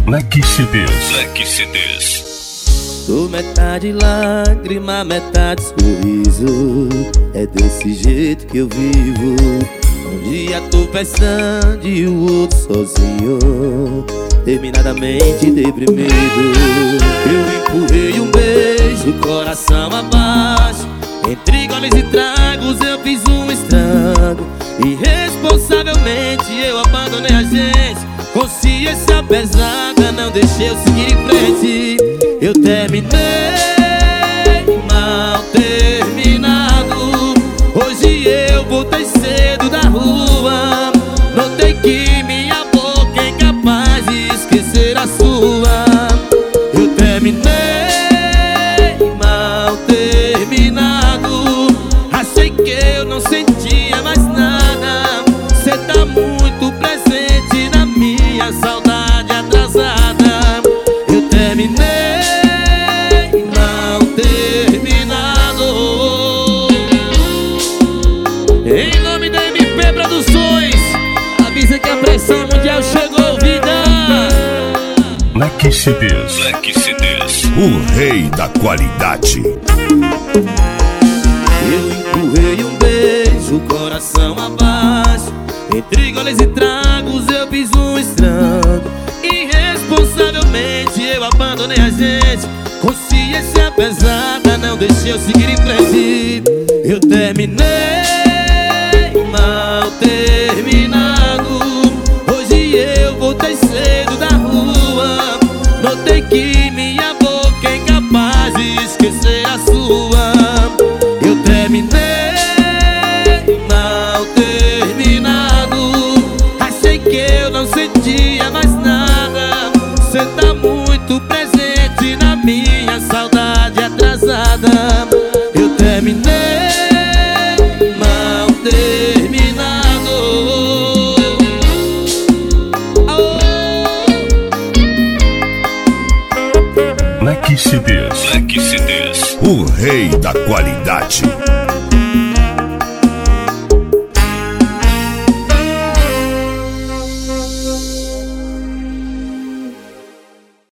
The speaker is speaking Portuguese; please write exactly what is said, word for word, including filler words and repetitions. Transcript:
Black C Ds. Black C Ds. Sou metade lágrima, metade sorriso. É desse jeito que eu vivo. Um dia tô pensando e o outro sozinho, terminadamente deprimido. Eu empurrei um beijo, coração abaixo. Entre goles e tragos eu fiz um estrago. Irresponsavelmente eu abandonei a gente. Consciência pesada, não deixei eu seguir em frente. Eu terminei mal terminado. Hoje eu voltei cedo da rua. Notei que minha boca é incapaz de esquecer a sua. Eu terminei mal terminado. Achei que eu não sentia mais nada. Cê tá muito presente na minha saudade atrasada. Eu terminei mal terminado. Em nome da M P Produções, avisa que a pressão mundial chegou, vida. Black C Ds. Black C Ds. O rei da qualidade. Eu empurrei um beijo, coração abaixo. Entre goles e tragos eu fiz um estrago. Irresponsavelmente eu abandonei a gente. Consciência pesada, não deixei eu seguir em frente. Eu terminei mal terminado. Hoje eu voltei cedo da rua. Notei que minha boca é incapaz de esquecer a sua. Eu terminei mal terminado. Achei que eu não sentia mais nada. Cê tá muito presente na minha saudade atrasada. Eu terminei mal terminado. Black C Ds. Black C Ds. O rei da qualidade.